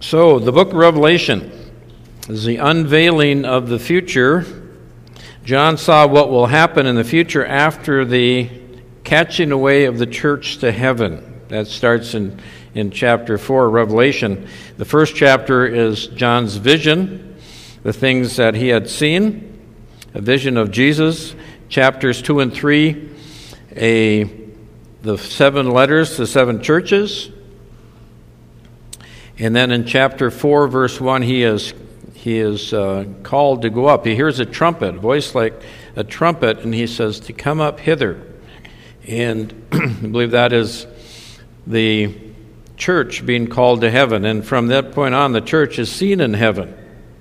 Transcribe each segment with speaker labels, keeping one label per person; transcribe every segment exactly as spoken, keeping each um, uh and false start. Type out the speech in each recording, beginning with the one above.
Speaker 1: So, the book of Revelation is the unveiling of the future. John saw what will happen in the future after the catching away of the church to heaven. That starts in, in chapter four of Revelation. The first chapter is John's vision, the things that he had seen, a vision of Jesus. Chapters two and three, a, the seven letters to seven churches. And then in chapter four, verse one, he is he is uh, called to go up. He hears a trumpet, a voice like a trumpet, and he says to come up hither. And I believe that is the church being called to heaven. And from that point on, the church is seen in heaven.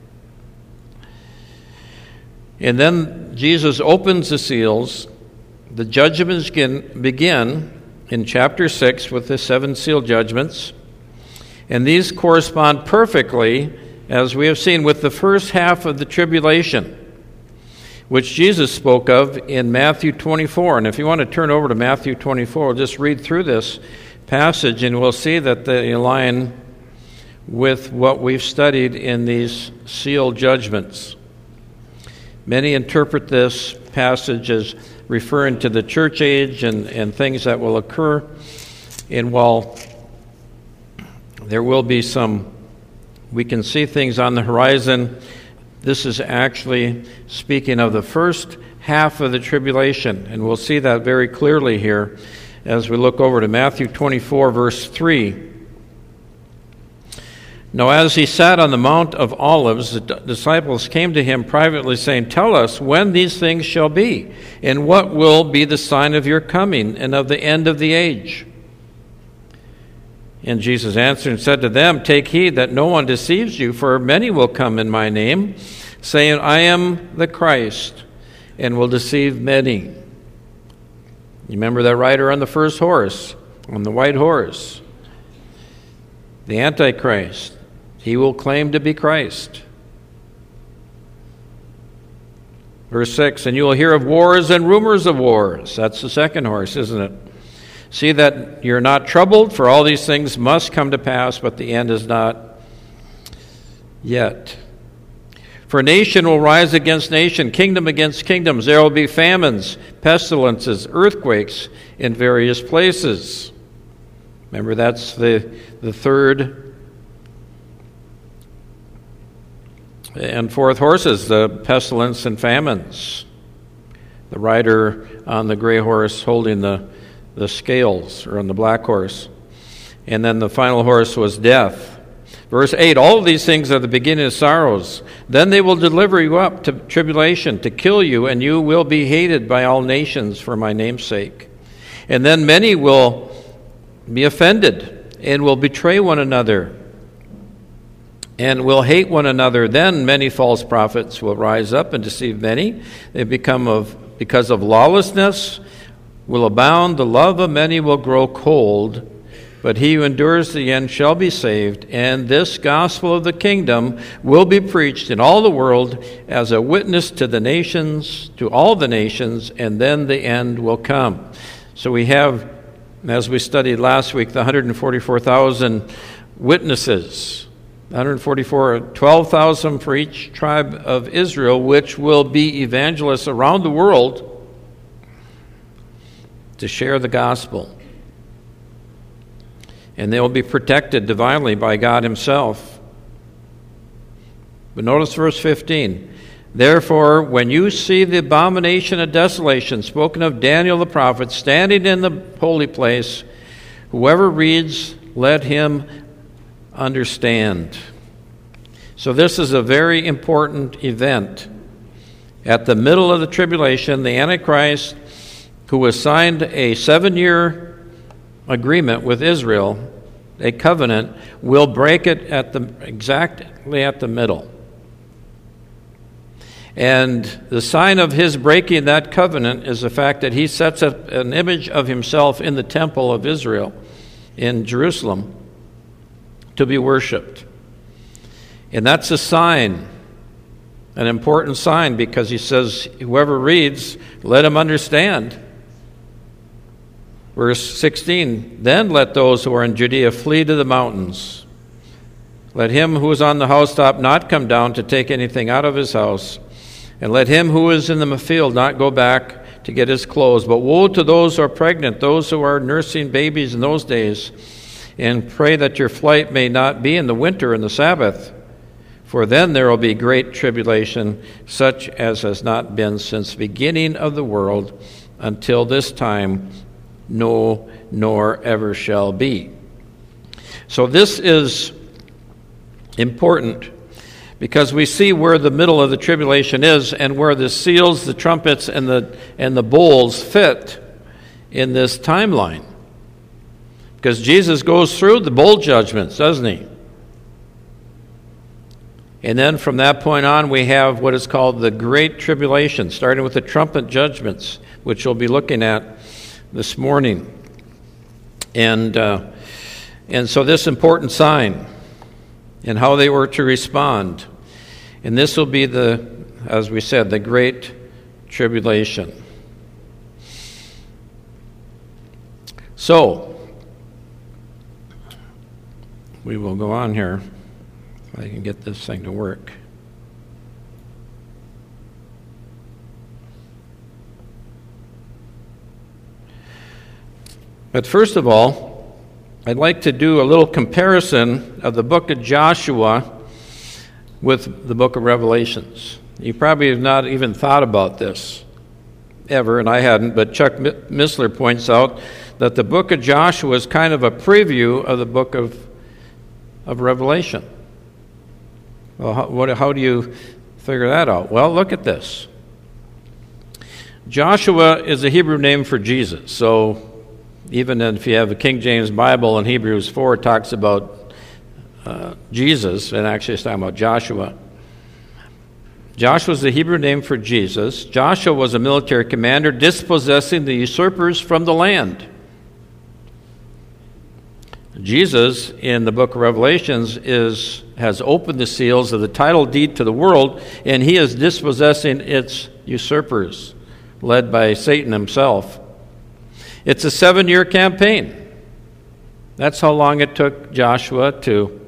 Speaker 1: And then Jesus opens the seals. The judgments begin in chapter six with the seven seal judgments. And these correspond perfectly, as we have seen, with the first half of the tribulation, which Jesus spoke of in Matthew twenty-four. And if you want to turn over to Matthew twenty-four, we'll just read through this passage, and we'll see that they align with what we've studied in these seal judgments. Many interpret this passage as referring to the church age and, and things that will occur. And while there will be some, we can see things on the horizon, this is actually speaking of the first half of the tribulation. And we'll see that very clearly here as we look over to Matthew twenty-four, verse three. Now, as he sat on the Mount of Olives, the disciples came to him privately, saying, "Tell us when these things shall be, and what will be the sign of your coming and of the end of the age?" And Jesus answered and said to them, "Take heed that no one deceives you, for many will come in my name, saying, 'I am the Christ,' and will deceive many." You remember that rider on the first horse, on the white horse, the Antichrist. He will claim to be Christ. Verse six, "And you will hear of wars and rumors of wars." That's the second horse, isn't it? "See that you're not troubled, for all these things must come to pass, but the end is not yet. For nation will rise against nation, kingdom against kingdoms. There will be famines, pestilences, earthquakes in various places." Remember, that's the, the third and fourth horses, the pestilence and famines. The rider on the gray horse holding the, the scales, or on the black horse. And then the final horse was death. Verse eight, "All of these things are the beginning of sorrows. Then they will deliver you up to tribulation, to kill you, and you will be hated by all nations for my name's sake. And then many will be offended, and will betray one another, and will hate one another. Then many false prophets will rise up and deceive many. They become of because of lawlessness will abound. The love of many will grow cold, but he who endures to the end shall be saved. And this gospel of the kingdom will be preached in all the world as a witness to the nations, to all the nations, and then the end will come." So we have, as we studied last week, the one hundred forty-four thousand witnesses. one hundred forty-four, twelve thousand for each tribe of Israel, which will be evangelists around the world to share the gospel. And they will be protected divinely by God himself. But notice verse fifteen. "Therefore, when you see the abomination of desolation spoken of Daniel the prophet standing in the holy place, whoever reads, let him understand." So this is a very important event. At the middle of the tribulation, the Antichrist, who has signed a seven-year agreement with Israel, a covenant, will break it at the exactly at the middle. And the sign of his breaking that covenant is the fact that he sets up an image of himself in the temple of Israel in Jerusalem to be worshipped. And that's a sign, an important sign, because he says, whoever reads, let him understand. Verse sixteen, "Then let those who are in Judea flee to the mountains." Let him who is on the housetop not come down to take anything out of his house, and let him who is in the field not go back to get his clothes. But woe to those who are pregnant, those who are nursing babies in those days, and pray that your flight may not be in the winter and the Sabbath, for then there will be great tribulation, such as has not been since the beginning of the world until this time, no, nor ever shall be. So this is important because we see where the middle of the tribulation is and where the seals, the trumpets, and the and the bowls fit in this timeline. Because Jesus goes through the bowl judgments, doesn't he? And then from that point on, we have what is called the Great Tribulation, starting with the trumpet judgments, which we'll be looking at this morning. And uh, and so this important sign and how they were to respond. And this will be the, as we said, the Great Tribulation. So, we will go on here. If I can get this thing to work. But first of all, I'd like to do a little comparison of the book of Joshua with the book of Revelations. You probably have not even thought about this ever, and I hadn't, but Chuck Missler points out that the book of Joshua is kind of a preview of the book of, of Revelation. Well, how, what, how do you figure that out? Well, look at this. Joshua is a Hebrew name for Jesus. So even if you have a King James Bible in Hebrews four, it talks about uh, Jesus, and actually it's talking about Joshua. Joshua is the Hebrew name for Jesus. Joshua was a military commander dispossessing the usurpers from the land. Jesus, in the book of Revelations, is has opened the seals of the title deed to the world, and he is dispossessing its usurpers, led by Satan himself. It's a seven-year campaign. That's how long it took Joshua to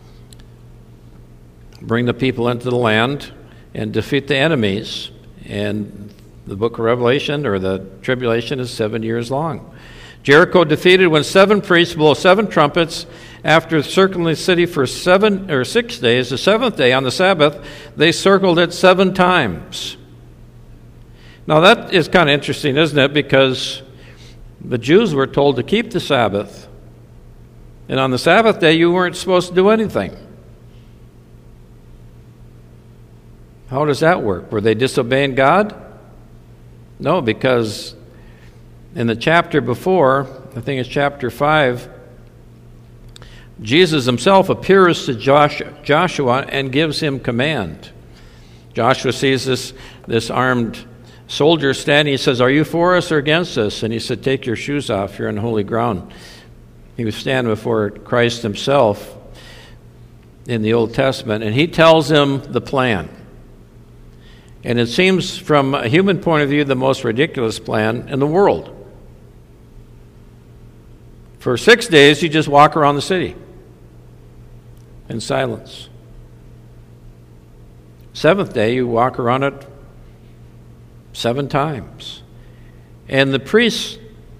Speaker 1: bring the people into the land and defeat the enemies. And the book of Revelation, or the tribulation, is seven years long. Jericho defeated when seven priests blow seven trumpets. After circling the city for seven or six days, the seventh day on the Sabbath, they circled it seven times. Now that is kind of interesting, isn't it? Because the Jews were told to keep the Sabbath. And on the Sabbath day, you weren't supposed to do anything. How does that work? Were they disobeying God? No, because in the chapter before, I think it's chapter five, Jesus himself appears to Joshua and gives him command. Joshua sees this, this armed soldier standing. He says, "Are you for us or against us?" And he said, "Take your shoes off. You're on holy ground." He was standing before Christ himself in the Old Testament, and he tells him the plan. And it seems, from a human point of view, the most ridiculous plan in the world. For six days, you just walk around the city in silence. Seventh day, you walk around it seven times. And the priests,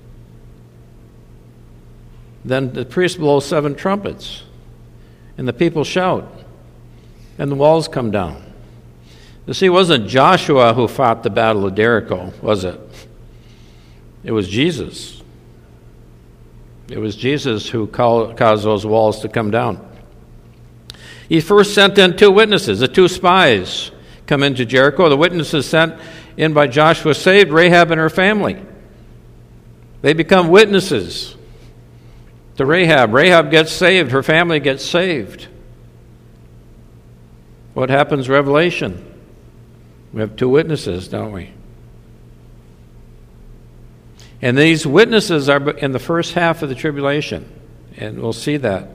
Speaker 1: then the priests blow seven trumpets, and the people shout, and the walls come down. You see, it wasn't Joshua who fought the Battle of Jericho, was it? It was Jesus. It was Jesus who caused those walls to come down. He first sent in two witnesses. The two spies come into Jericho. The witnesses sent in by Joshua saved Rahab and her family. They become witnesses to Rahab. Rahab gets saved. Her family gets saved. What happens in Revelation? We have two witnesses, don't we? And these witnesses are in the first half of the tribulation, and we'll see that.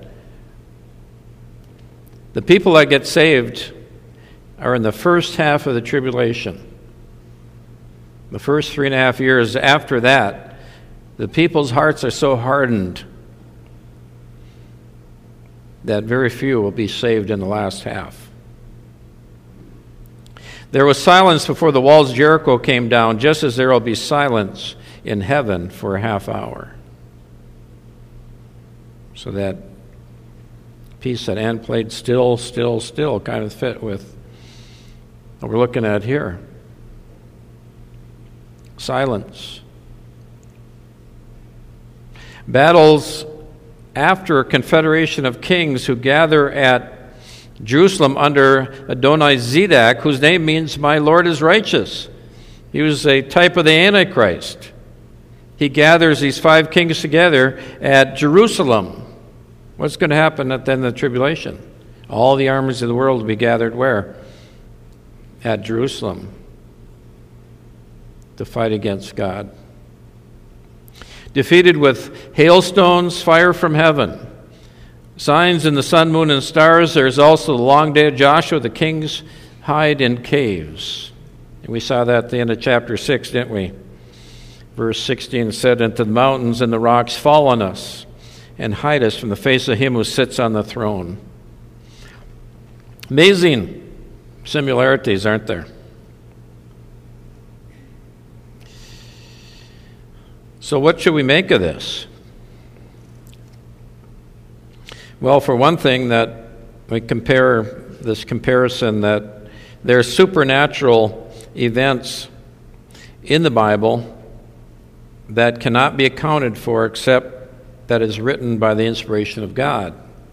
Speaker 1: The people that get saved are in the first half of the tribulation. The first three and a half years after that, the people's hearts are so hardened that very few will be saved in the last half. There was silence before the walls of Jericho came down, just as there will be silence in heaven for a half hour. So that piece that Ann played, still, still, still, kind of fit with what we're looking at here. Silence. Battles after a confederation of kings who gather at Jerusalem under Adoni-Zedek, whose name means "my Lord is righteous." He was a type of the Antichrist. He gathers these five kings together at Jerusalem. What's going to happen at the end of the tribulation? All the armies of the world will be gathered where? At Jerusalem to fight against God. Defeated with hailstones, fire from heaven, signs in the sun, moon, and stars. There's also the long day of Joshua. The kings hide in caves. And we saw that at the end of chapter six, didn't we? Verse sixteen said, "Unto the mountains and the rocks fall on us, and hide us from the face of him who sits on the throne." Amazing similarities, aren't there? So what should we make of this? Well, for one thing, that we compare this comparison that there are supernatural events in the Bible that cannot be accounted for except that is written by the inspiration of God.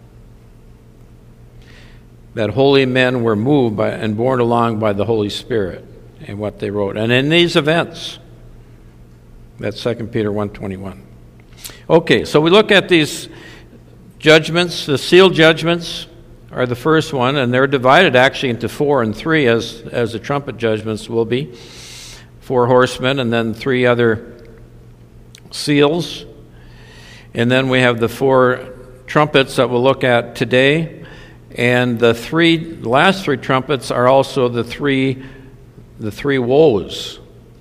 Speaker 1: That holy men were moved by and borne along by the Holy Spirit in what they wrote. And in these events, that's Second Peter one twenty-one. Okay, so we look at these judgments. The seal judgments are the first one, and they're divided actually into four and three, as, as the trumpet judgments will be. Four horsemen, and then three other seals. And then we have the four trumpets that we'll look at today. And the three the last three trumpets are also the three the three woes.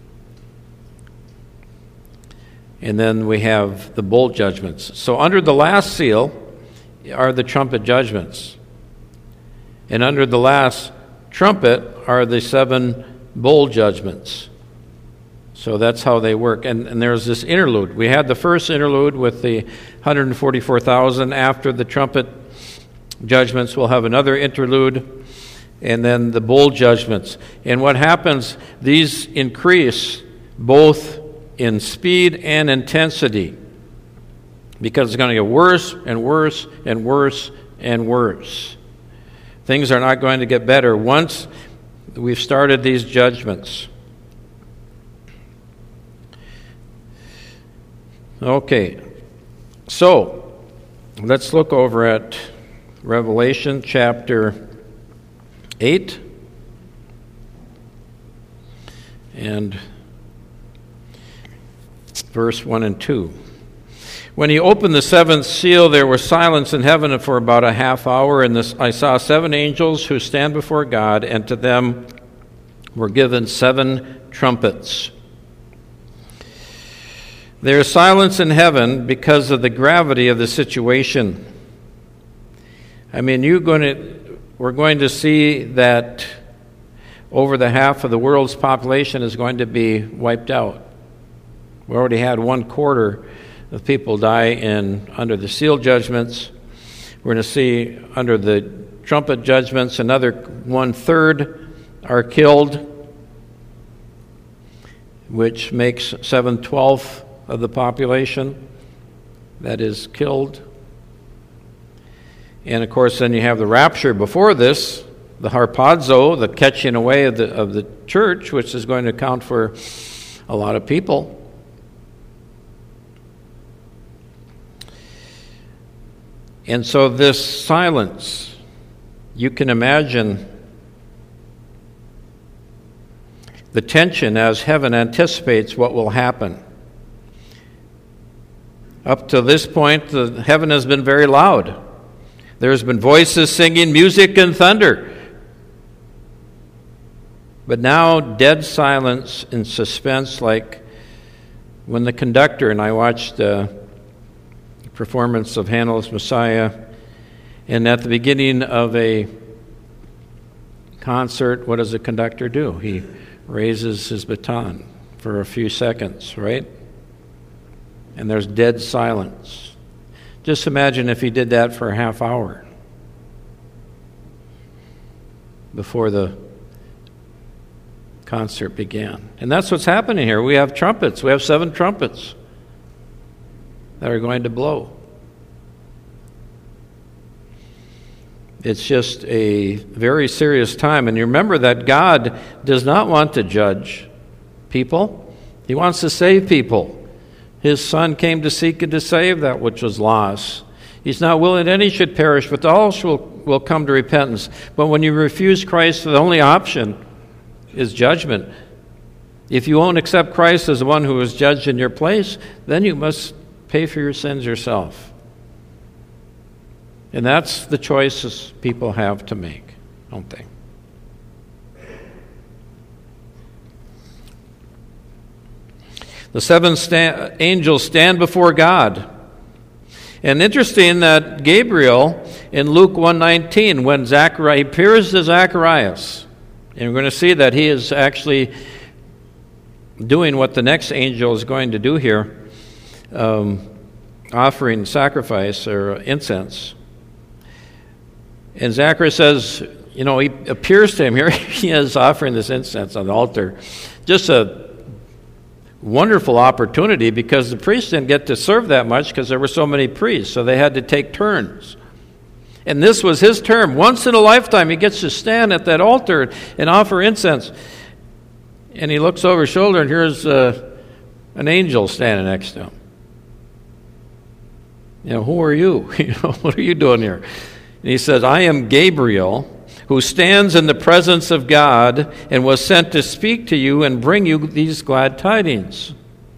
Speaker 1: And then we have the bowl judgments. So under the last seal are the trumpet judgments. And under the last trumpet are the seven bowl judgments. So that's how they work. And, and there's this interlude. We had the first interlude with the one hundred forty-four thousand. After the trumpet judgments, we'll have another interlude, and then the bowl judgments. And what happens, these increase both in speed and intensity, because it's going to get worse and worse and worse and worse. Things are not going to get better once we've started these judgments. Okay, so let's look over at Revelation chapter eight and verse one and two. When he opened the seventh seal, there was silence in heaven for about a half hour, and this, I saw seven angels who stand before God, and to them were given seven trumpets. There is silence in heaven because of the gravity of the situation. I mean, you're going to, we're going to see that over the half of the world's population is going to be wiped out. We already had one quarter of people die in under the seal judgments. We're going to see under the trumpet judgments another one-third are killed, which makes seven-twelfths of the population that is killed. And of course, then you have the rapture before this, the harpazo, the catching away of the of the church, which is going to account for a lot of people. And so this silence, you can imagine the tension as heaven anticipates what will happen. Up to this point, the heaven has been very loud. There's been voices singing, music, and thunder. But now, dead silence and suspense, like when the conductor, and I watched the performance of Handel's Messiah, And at the beginning of a concert, what does the conductor do? He raises his baton for a few seconds, right? And there's dead silence. Just imagine if he did that for a half hour before the concert began. And that's what's happening here. We have trumpets. We have seven trumpets that are going to blow. It's just a very serious time. And you remember that God does not want to judge people. He wants to save people. His Son came to seek and to save that which was lost. He's not willing that any should perish, but all will, will come to repentance. But when you refuse Christ, the only option is judgment. If you won't accept Christ as the one who was judged in your place, then you must pay for your sins yourself. And that's the choices people have to make, don't they? The seven sta- angels stand before God. And interesting that Gabriel in Luke one nineteen, when Zachariah, he appears to Zacharias, and we're going to see that he is actually doing what the next angel is going to do here, um, offering sacrifice or incense. And Zacharias says, you know, he appears to him here. He is offering this incense on the altar. Just a wonderful opportunity, because the priests didn't get to serve that much because there were so many priests, so they had to take turns. And this was his term. Once in a lifetime, he gets to stand at that altar and offer incense. And he looks over his shoulder, and here's uh, an angel standing next to him. You know, who are you? You know, what are you doing here? And he says, I am Gabriel, who stands in the presence of God and was sent to speak to you and bring you these glad tidings.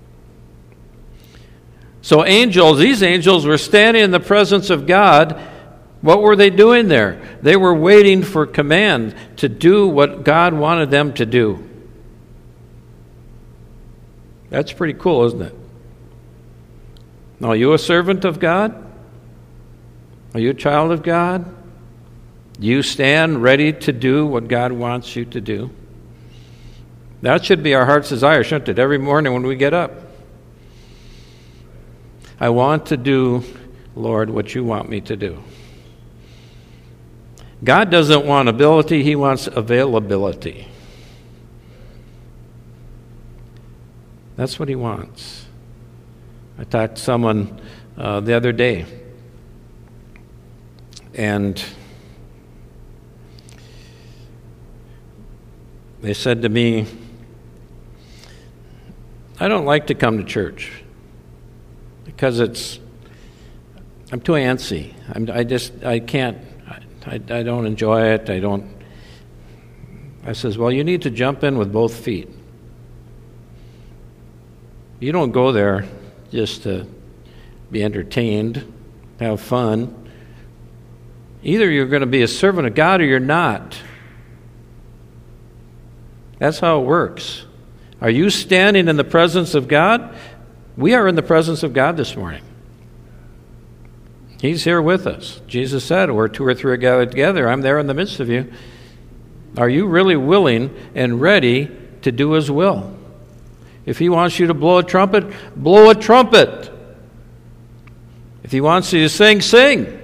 Speaker 1: So angels, these angels were standing in the presence of God. What were they doing there? They were waiting for command to do what God wanted them to do. That's pretty cool, isn't it? Now, are you a servant of God? Are you a child of God? Do you stand ready to do what God wants you to do? That should be our heart's desire, shouldn't it? Every morning when we get up. I want to do, Lord, what you want me to do. God doesn't want ability, he wants availability. That's what he wants. I talked to someone uh, the other day, and they said to me, I don't like to come to church because it's, I'm too antsy. I'm, I just, I can't, I, I don't enjoy it. I don't, I says, well, you need to jump in with both feet. You don't go there just to be entertained, have fun. Either you're going to be a servant of God or you're not. That's how it works. Are you standing in the presence of God? We are in the presence of God this morning. He's here with us. Jesus said, where two or three are gathered together, I'm there in the midst of you. Are you really willing and ready to do his will? If he wants you to blow a trumpet, blow a trumpet. If he wants you to sing, sing.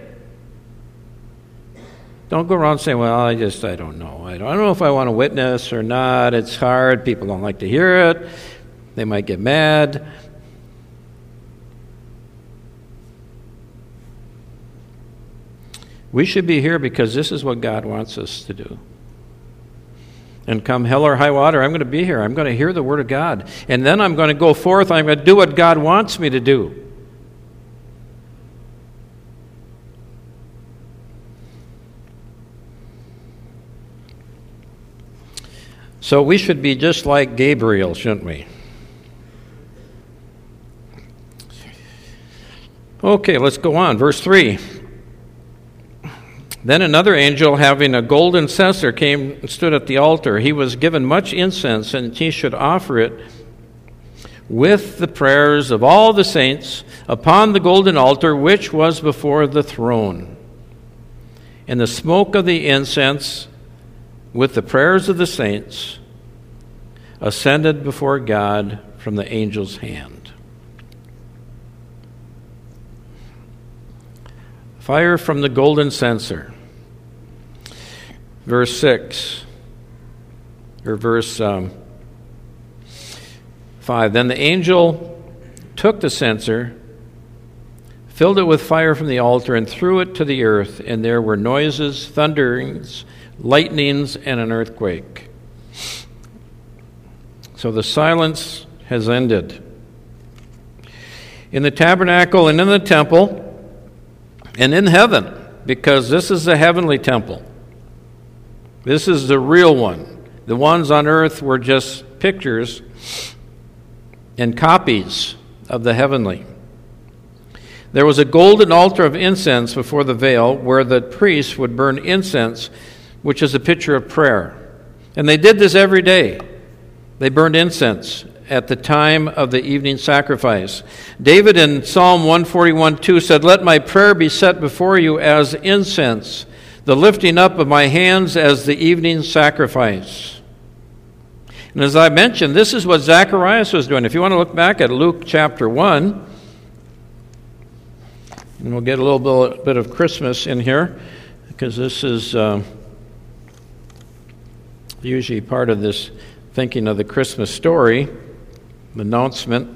Speaker 1: Don't go around saying, well, I just, I don't know. I don't, I don't know if I want to witness or not. It's hard. People don't like to hear it. They might get mad. We should be here because this is what God wants us to do. And come hell or high water, I'm going to be here. I'm going to hear the word of God. And then I'm going to go forth. I'm going to do what God wants me to do. So we should be just like Gabriel, shouldn't we? Okay, let's go on. Verse three. Then another angel, having a golden censer, came and stood at the altar. He was given much incense, and he should offer it with the prayers of all the saints upon the golden altar which was before the throne. and the smoke of the incense with the prayers of the saints ascended before God from the angel's hand. Fire from the golden censer. Verse six, or verse um, five. Then the angel took the censer, filled it with fire from the altar, and threw it to the earth, and there were noises, thunderings, lightnings, and an earthquake. So the silence has ended. In the tabernacle and in the temple and in heaven, because this is the heavenly temple. This is the real one. The ones on earth were just pictures and copies of the heavenly. There was a golden altar of incense before the veil where the priests would burn incense, which is a picture of prayer. And they did this every day. They burned incense at the time of the evening sacrifice. David in Psalm one forty-one two said, "Let my prayer be set before you as incense, the lifting up of my hands as the evening sacrifice." And as I mentioned, this is what Zacharias was doing. If you want to look back at Luke chapter one, and we'll get a little bit of Christmas in here, because this is uh, usually part of this thinking of the Christmas story, the announcement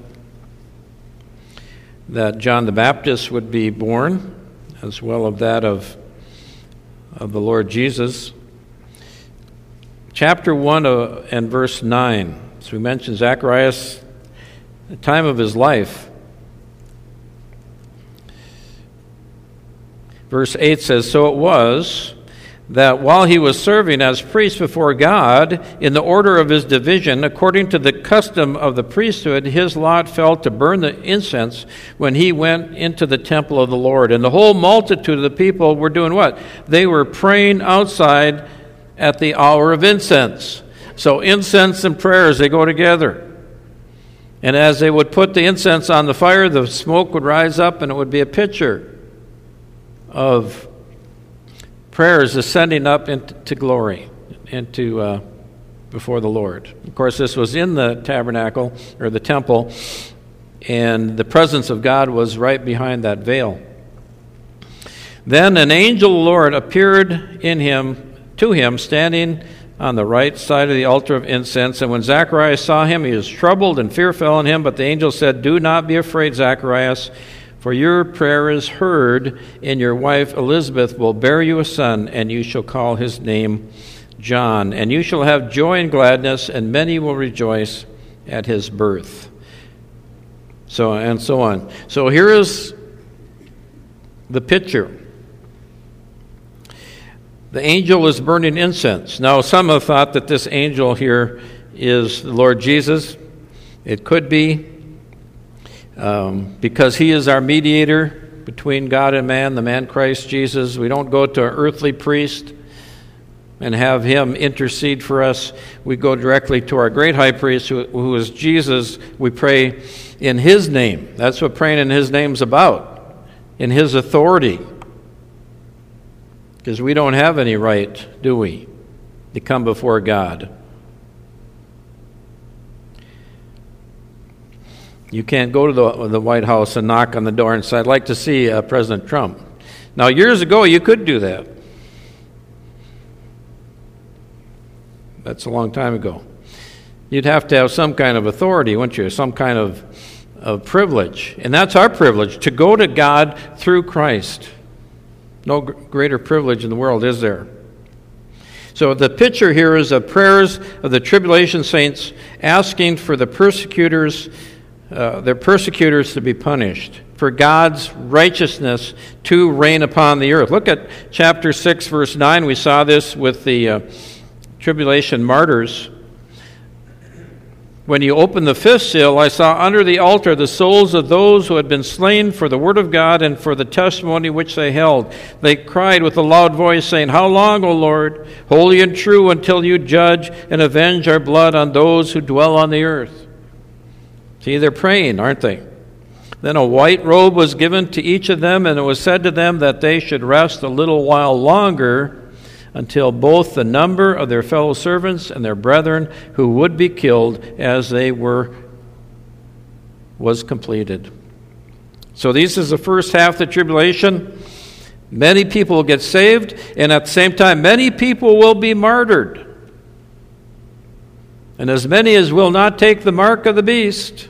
Speaker 1: that John the Baptist would be born, as well as that of, of the Lord Jesus. Chapter one uh, and verse nine. So we mentioned Zacharias, the time of his life. Verse eight says, "So it was that while he was serving as priest before God in the order of his division, according to the custom of the priesthood, his lot fell to burn the incense when he went into the temple of the Lord. And the whole multitude of the people were doing what? They were praying outside at the hour of incense." So incense and prayers, they go together. And as they would put the incense on the fire, the smoke would rise up, and it would be a picture of prayers ascending up into glory, into uh, before the Lord. Of course, this was in the tabernacle or the temple, and the presence of God was right behind that veil. Then an angel of the Lord appeared in him to him, standing on the right side of the altar of incense. And when Zacharias saw him, he was troubled, and fear fell on him. But the angel said, "Do not be afraid, Zacharias, for your prayer is heard, and your wife Elizabeth will bear you a son, and you shall call his name John. And you shall have joy and gladness, and many will rejoice at his birth." So, and so on. So here is the picture. The angel is burning incense. Now, some have thought that this angel here is the Lord Jesus. It could be. Um, because he is our mediator between God and man, the man Christ Jesus. We don't go to an earthly priest and have him intercede for us. We go directly to our great high priest, who, who is Jesus. We pray in his name. That's what praying in his name is about, in his authority. Because we don't have any right, do we, to come before God. You can't go to the, the White House and knock on the door and say, "I'd like to see uh, President Trump." Now, years ago, you could do that. That's a long time ago. You'd have to have some kind of authority, wouldn't you? Some kind of, of privilege. And that's our privilege, to go to God through Christ. No g- greater privilege in the world, is there? So the picture here is of prayers of the tribulation saints asking for the persecutors Uh, their persecutors to be punished, for God's righteousness to reign upon the earth. Look at chapter six, verse nine. We saw this with the uh, tribulation martyrs. "When you opened the fifth seal, I saw under the altar the souls of those who had been slain for the word of God and for the testimony which they held. They cried with a loud voice, saying, 'How long, O Lord, holy and true, until you judge and avenge our blood on those who dwell on the earth?'" See, they're praying, aren't they? Then a white robe was given to each of them, and it was said to them that they should rest a little while longer until both the number of their fellow servants and their brethren who would be killed as they were was completed. So this is the first half of the tribulation. Many people will get saved, and at the same time, many people will be martyred. And as many as will not take the mark of the beast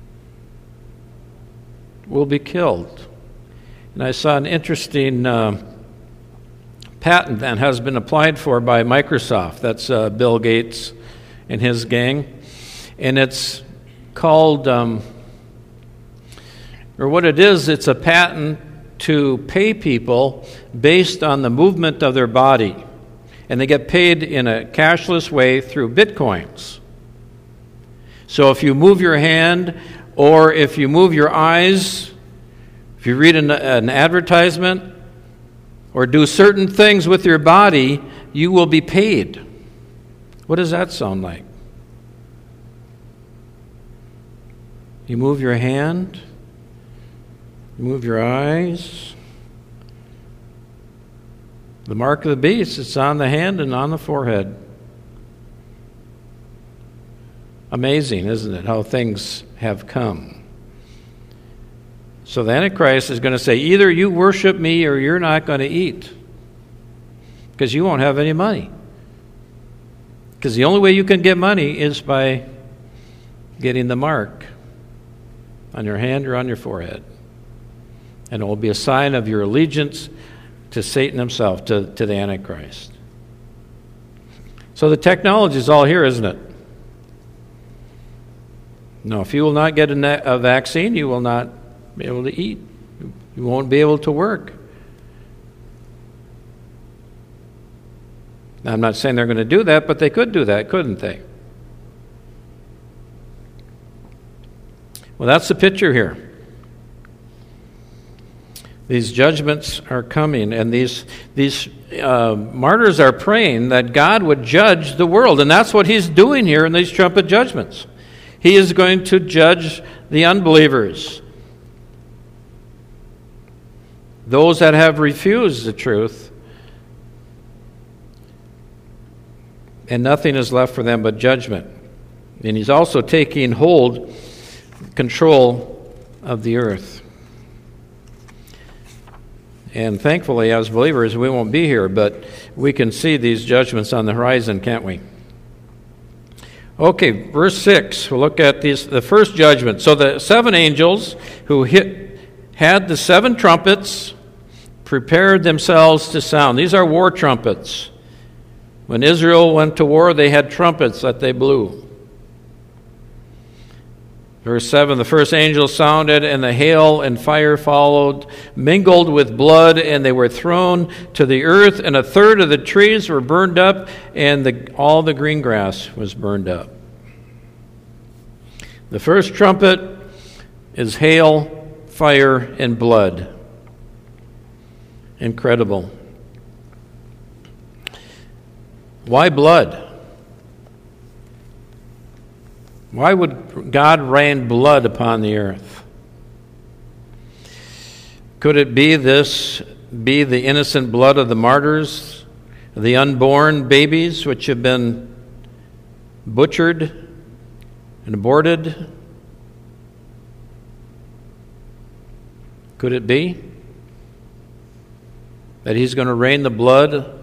Speaker 1: will be killed. And I saw an interesting uh, patent that has been applied for by Microsoft. That's uh, Bill Gates and his gang. And it's called, um, or what it is, it's a patent to pay people based on the movement of their body. And they get paid in a cashless way through bitcoins. So if you move your hand, or if you move your eyes, if you read an, an advertisement, or do certain things with your body, you will be paid. What does that sound like? You move your hand, you move your eyes. The mark of the beast, it's on the hand and on the forehead. Amazing, isn't it, how things have come. So the Antichrist is going to say, either you worship me or you're not going to eat, because you won't have any money. Because the only way you can get money is by getting the mark on your hand or on your forehead. And it will be a sign of your allegiance to Satan himself, to, to the Antichrist. So the technology is all here, isn't it? No, if you will not get a, a vaccine, you will not be able to eat. You won't be able to work. Now, I'm not saying they're going to do that, but they could do that, couldn't they? Well, that's the picture here. These judgments are coming, and these these uh, martyrs are praying that God would judge the world, and that's what he's doing here in these trumpet judgments. He is going to judge the unbelievers, those that have refused the truth, and nothing is left for them but judgment. And he's also taking hold, control of the earth. And thankfully, as believers, we won't be here, but we can see these judgments on the horizon, can't we? Okay, verse six, we'll look at these, the first judgment. So the seven angels who hit, had the seven trumpets prepared themselves to sound. These are war trumpets. When Israel went to war, they had trumpets that they blew. Verse seven, the first angel sounded, and the hail and fire followed, mingled with blood, and they were thrown to the earth, and a third of the trees were burned up, and the, all the green grass was burned up. The first trumpet is hail, fire, and blood. Incredible. Why blood? Why would God rain blood upon the earth? Could it be this, be the innocent blood of the martyrs, the unborn babies which have been butchered and aborted? Could it be that he's going to rain the blood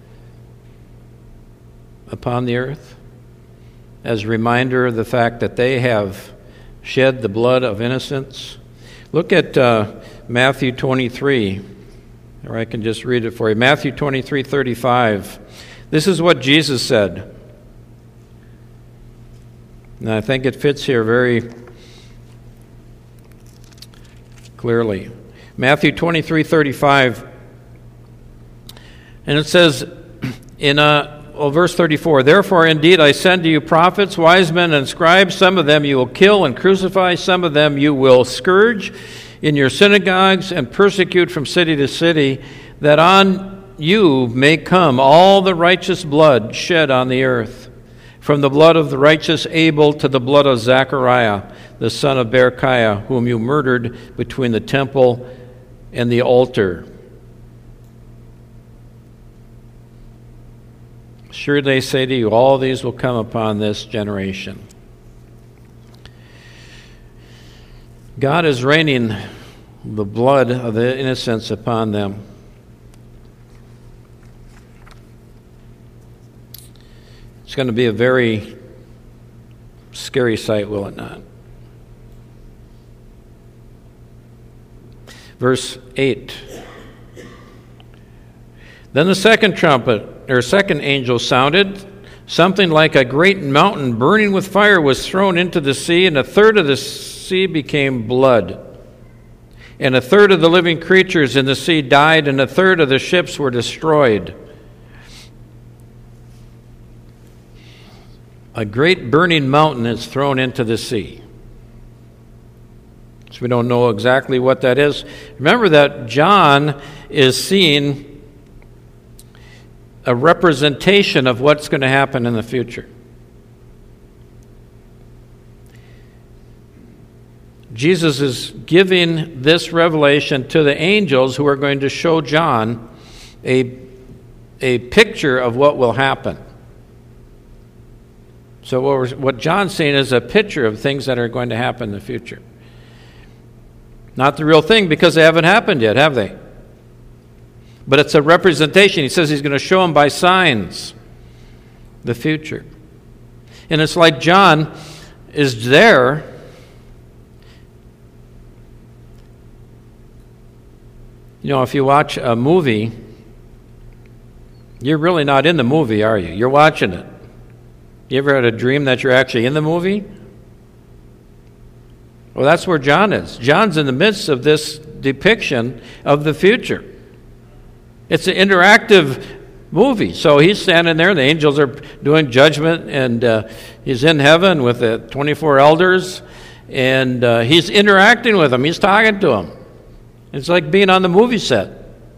Speaker 1: upon the earth as a reminder of the fact that they have shed the blood of innocents? Look at uh, Matthew twenty-three, or I can just read it for you. Matthew twenty-three thirty-five. This is what Jesus said. And I think it fits here very clearly. Matthew twenty-three thirty-five. And it says in a Well, verse thirty-four, therefore indeed I send to you prophets, wise men, and scribes. Some of them you will kill and crucify. Some of them you will scourge in your synagogues and persecute from city to city, that on you may come all the righteous blood shed on the earth, from the blood of the righteous Abel to the blood of Zechariah, the son of Berechiah, whom you murdered between the temple and the altar. Sure, they say to you, all these will come upon this generation. God is raining the blood of the innocents upon them. It's going to be a very scary sight, will it not? Verse eight. Then the second trumpet, or second angel sounded. Something like a great mountain burning with fire was thrown into the sea, and a third of the sea became blood. And a third of the living creatures in the sea died, and a third of the ships were destroyed. A great burning mountain is thrown into the sea. So we don't know exactly what that is. Remember that John is seeing a representation of what's going to happen in the future. Jesus is giving this revelation to the angels who are going to show John a, a picture of what will happen. So what, we're, what John's seeing is a picture of things that are going to happen in the future. Not the real thing, because they haven't happened yet, have they? But it's a representation. He says he's going to show them by signs the future. And it's like John is there. You know, if you watch a movie, you're really not in the movie, are you? You're watching it. You ever had a dream that you're actually in the movie? Well, that's where John is. John's in the midst of this depiction of the future. It's an interactive movie. So he's standing there, the angels are doing judgment, and uh, he's in heaven with the twenty-four elders, and uh, he's interacting with them. He's talking to them. It's like being on the movie set.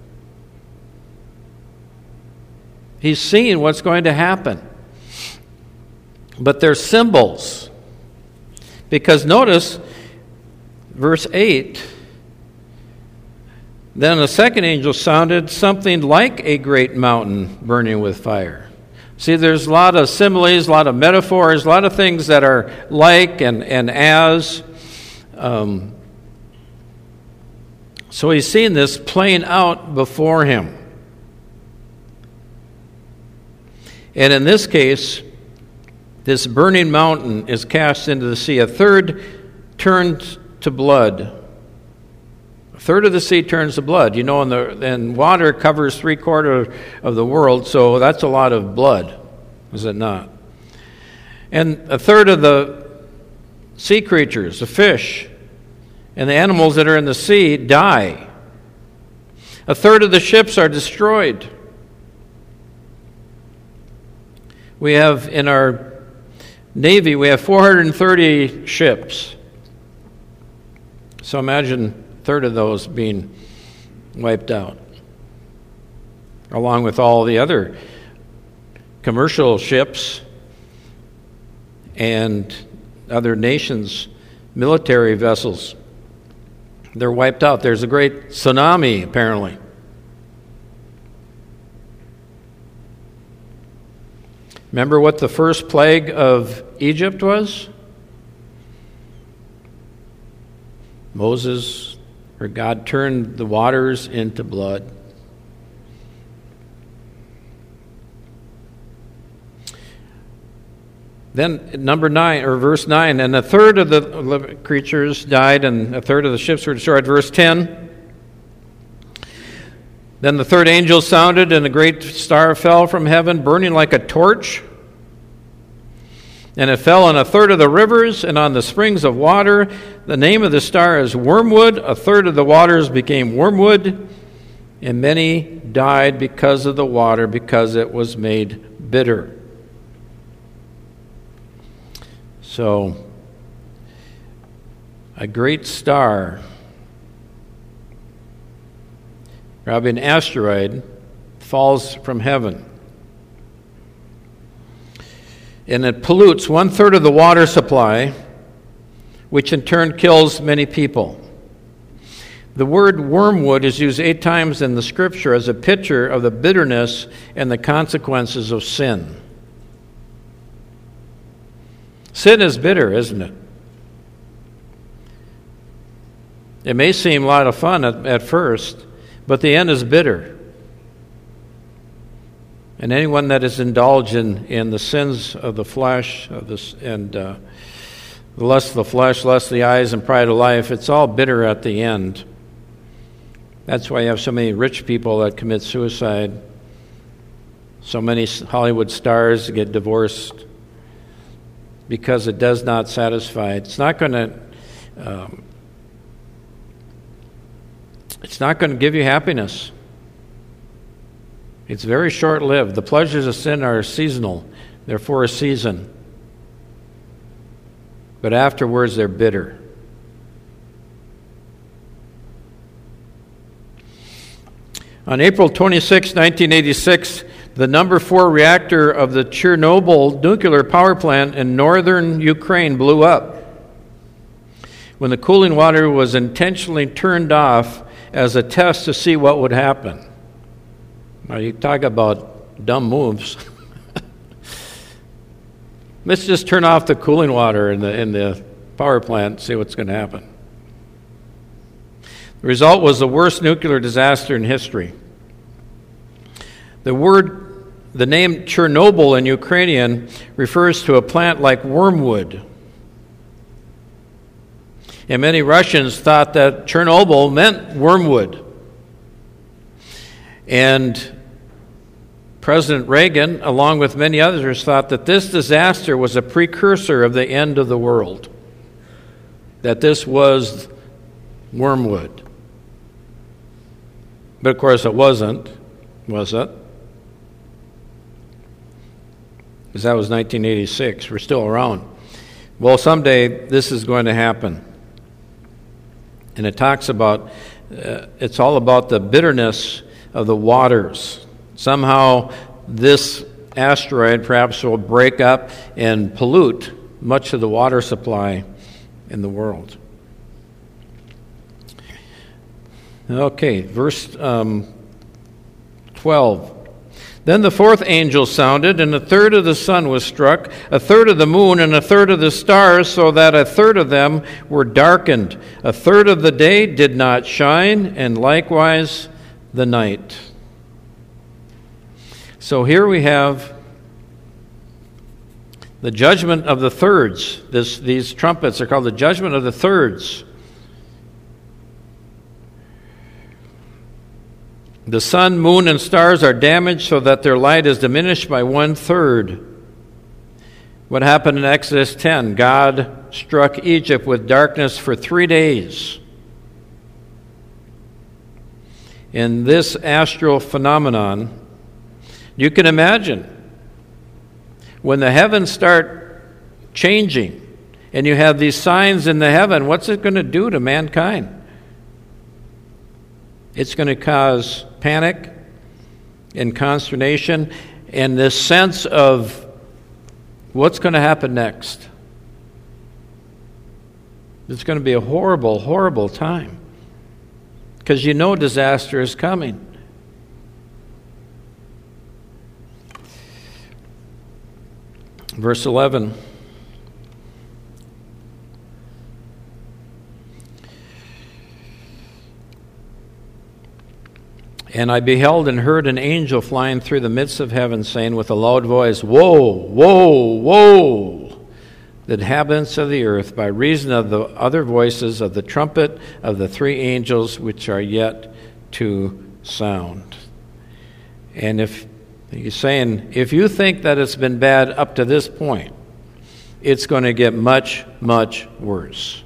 Speaker 1: He's seeing what's going to happen. But they're symbols. Because notice, verse eight, then a second angel sounded, something like a great mountain burning with fire. See, there's a lot of similes, a lot of metaphors, a lot of things that are like and, and as. Um, so he's seeing this playing out before him. And in this case, this burning mountain is cast into the sea. A third turned to blood. A third of the sea turns to blood. You know, and, the, and water covers three quarters of the world, so that's a lot of blood, is it not? And a third of the sea creatures, the fish, and the animals that are in the sea die. A third of the ships are destroyed. We have in our Navy, we have four hundred thirty ships. So imagine a third of those being wiped out, along with all the other commercial ships and other nations' military vessels. They're wiped out. There's a great tsunami, apparently. Remember what the first plague of Egypt was? Moses, or God turned the waters into blood. Then number nine, or verse nine, and a third of the creatures died, and a third of the ships were destroyed. Verse ten. Then the third angel sounded, and a great star fell from heaven, burning like a torch. And it fell on a third of the rivers and on the springs of water. The name of the star is Wormwood. A third of the waters became wormwood, and many died because of the water, because it was made bitter. So, a great star, probably an asteroid, falls from heaven. And it pollutes one third of the water supply, which in turn kills many people. The word wormwood is used eight times in the Scripture as a picture of the bitterness and the consequences of sin. Sin is bitter, isn't it? It may seem a lot of fun at, at first, but the end is bitter. And anyone that is indulged in, in the sins of the flesh of this, and uh, the lust of the flesh, lust of the eyes, and pride of life, it's all bitter at the end. That's why you have so many rich people that commit suicide. So many Hollywood stars get divorced because it does not satisfy. It's not going to. Um, it's not going to give you happiness. It's very short-lived. The pleasures of sin are seasonal. They're for a season. But afterwards, they're bitter. On April twenty-sixth, nineteen eighty-six, the number four reactor of the Chernobyl nuclear power plant in northern Ukraine blew up when the cooling water was intentionally turned off as a test to see what would happen. Now, you talk about dumb moves. Let's just turn off the cooling water in the in the power plant and see what's going to happen. The result was the worst nuclear disaster in history. The word, the name Chernobyl in Ukrainian refers to a plant like wormwood. And many Russians thought that Chernobyl meant wormwood. And President Reagan, along with many others, thought that this disaster was a precursor of the end of the world. That this was wormwood. But of course it wasn't, was it? Because that was nineteen eighty-six. We're still around. Well, someday this is going to happen. And it talks about, uh, it's all about the bitterness of the waters. Somehow this asteroid perhaps will break up and pollute much of the water supply in the world. Okay, verse um, twelve. Then the fourth angel sounded, and a third of the sun was struck, a third of the moon, and a third of the stars, so that a third of them were darkened. A third of the day did not shine, and likewise the night. So here we have the judgment of the thirds. This, these trumpets are called the judgment of the thirds. The sun, moon, and stars are damaged so that their light is diminished by one-third. What happened in Exodus ten? God struck Egypt with darkness for three days. In this astral phenomenon, you can imagine when the heavens start changing and you have these signs in the heaven, what's it going to do to mankind? It's going to cause panic and consternation and this sense of what's going to happen next. It's going to be a horrible, horrible time because you know disaster is coming. Verse eleven. And I beheld and heard an angel flying through the midst of heaven, saying with a loud voice, Woe, woe, woe, the inhabitants of the earth, by reason of the other voices of the trumpet of the three angels which are yet to sound. And if he's saying, if you think that it's been bad up to this point, it's going to get much, much worse.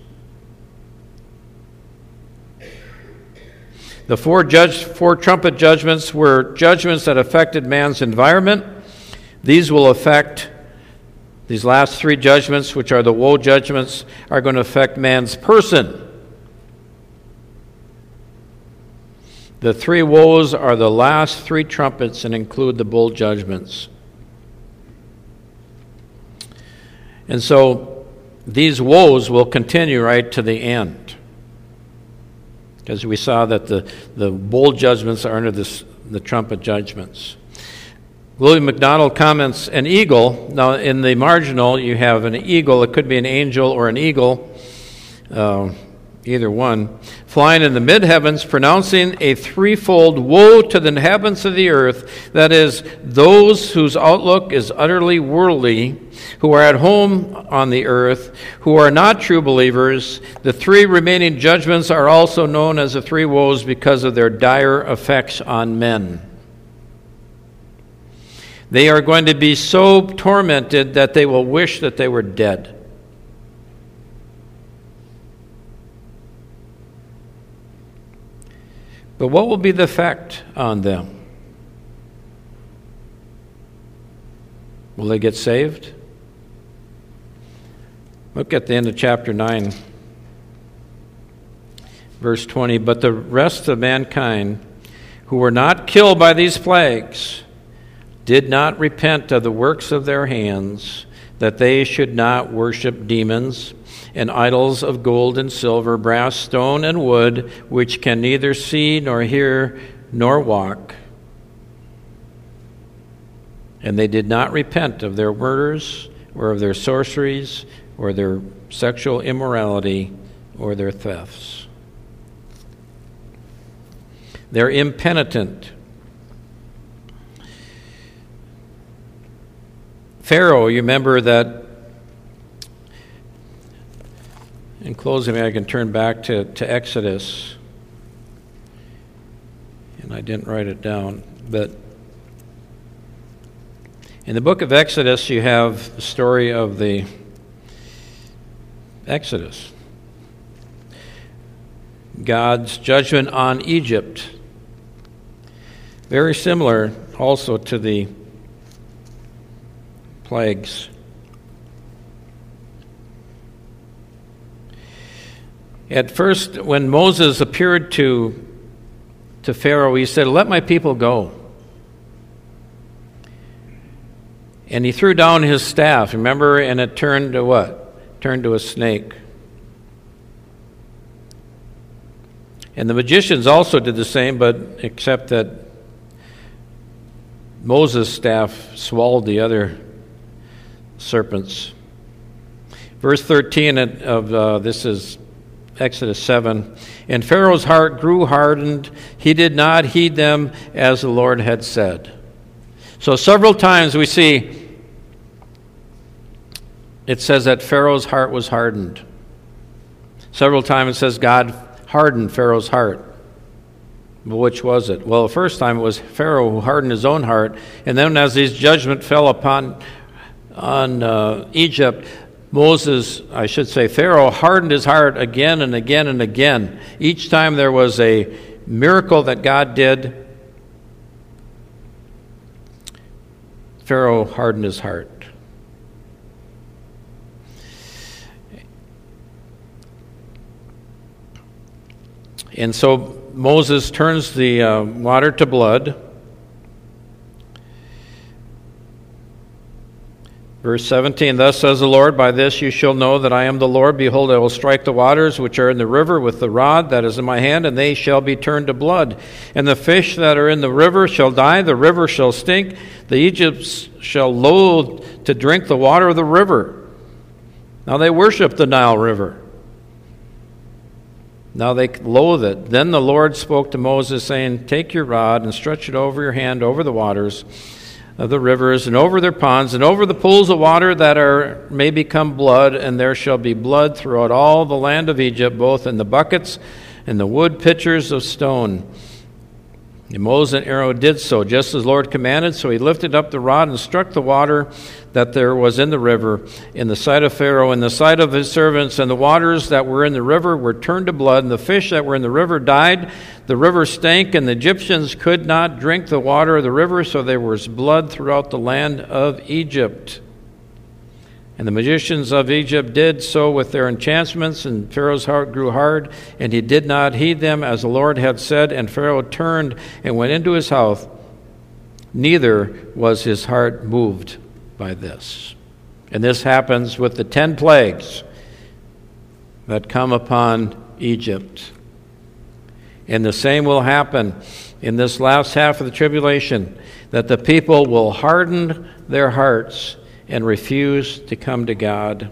Speaker 1: The four judge, four trumpet judgments were judgments that affected man's environment. These will affect, these last three judgments, which are the woe judgments, are going to affect man's person. The three woes are the last three trumpets and include the bowl judgments. And so these woes will continue right to the end. Because we saw that the, the bowl judgments are under this, the trumpet judgments. William MacDonald comments, an eagle, now in the marginal you have an eagle, it could be an angel or an eagle, uh, either one, flying in the mid-heavens, pronouncing a threefold woe to the inhabitants of the earth, that is, those whose outlook is utterly worldly, who are at home on the earth, who are not true believers. The three remaining judgments are also known as the three woes because of their dire effects on men. They are going to be so tormented that they will wish that they were dead. But what will be the effect on them? Will they get saved? Look at the end of chapter nine, verse twenty. But the rest of mankind who were not killed by these plagues did not repent of the works of their hands, that they should not worship demons and idols of gold and silver, brass, stone, and wood, which can neither see nor hear nor walk. And they did not repent of their murders or of their sorceries or their sexual immorality or their thefts. They're impenitent. Pharaoh, you remember that, in closing, I can turn back to, to Exodus, and I didn't write it down, but in the book of Exodus, you have the story of the Exodus, God's judgment on Egypt, very similar also to the plagues. At first, when Moses appeared to, to Pharaoh, he said, "Let my people go." And he threw down his staff, remember, and it turned to what? Turned to a snake. And the magicians also did the same, but except that Moses' staff swallowed the other serpents. Verse thirteen of uh, this is Exodus seven. And Pharaoh's heart grew hardened. He did not heed them as the Lord had said. So several times we see it says that Pharaoh's heart was hardened. Several times it says God hardened Pharaoh's heart. But which was it? Well, the first time it was Pharaoh who hardened his own heart. And then as his judgment fell upon on uh, Egypt, Moses, I should say, Pharaoh hardened his heart again and again and again. Each time there was a miracle that God did, Pharaoh hardened his heart. And so Moses turns the uh, water to blood. Verse seventeen, thus says the Lord, by this you shall know that I am the Lord. Behold, I will strike the waters which are in the river with the rod that is in my hand, and they shall be turned to blood. And the fish that are in the river shall die, the river shall stink, the Egyptians shall loathe to drink the water of the river. Now they worship the Nile River. Now they loathe it. Then the Lord spoke to Moses, saying, take your rod and stretch it over your hand over the waters of the rivers, and over their ponds, and over the pools of water that are may become blood, and there shall be blood throughout all the land of Egypt, both in the buckets and the wood pitchers of stone. And Moses and Aaron did so, just as the Lord commanded. So he lifted up the rod and struck the water that there was in the river, in the sight of Pharaoh, in the sight of his servants, and the waters that were in the river were turned to blood, and the fish that were in the river died. The river stank, and the Egyptians could not drink the water of the river, so there was blood throughout the land of Egypt. And the magicians of Egypt did so with their enchantments, and Pharaoh's heart grew hard, and he did not heed them as the Lord had said. And Pharaoh turned and went into his house. Neither was his heart moved by this. And this happens with the ten plagues that come upon Egypt. And the same will happen in this last half of the tribulation, that the people will harden their hearts and refuse to come to God.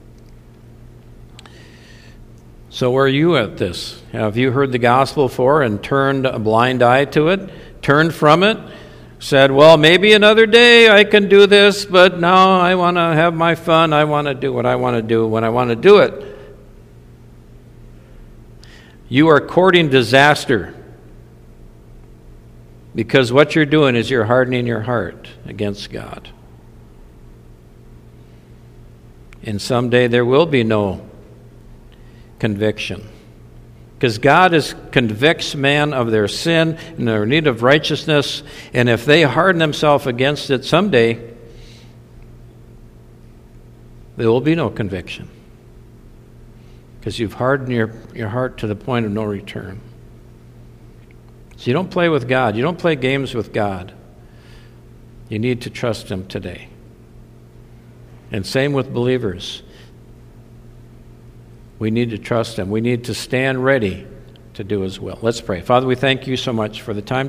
Speaker 1: So where are you at this? Have you heard the gospel before and turned a blind eye to it, turned from it, said, well, maybe another day I can do this, but now I want to have my fun. I want to do what I want to do when I want to do it. You are courting disaster, because what you're doing is you're hardening your heart against God. And someday there will be no conviction, because God is convicts man of their sin and their need of righteousness, and if they harden themselves against it someday, there will be no conviction, because you've hardened your, your heart to the point of no return. So you don't play with God. You don't play games with God. You need to trust Him today. And same with believers. We need to trust Him. We need to stand ready to do His will. Let's pray. Father, we thank You so much for the time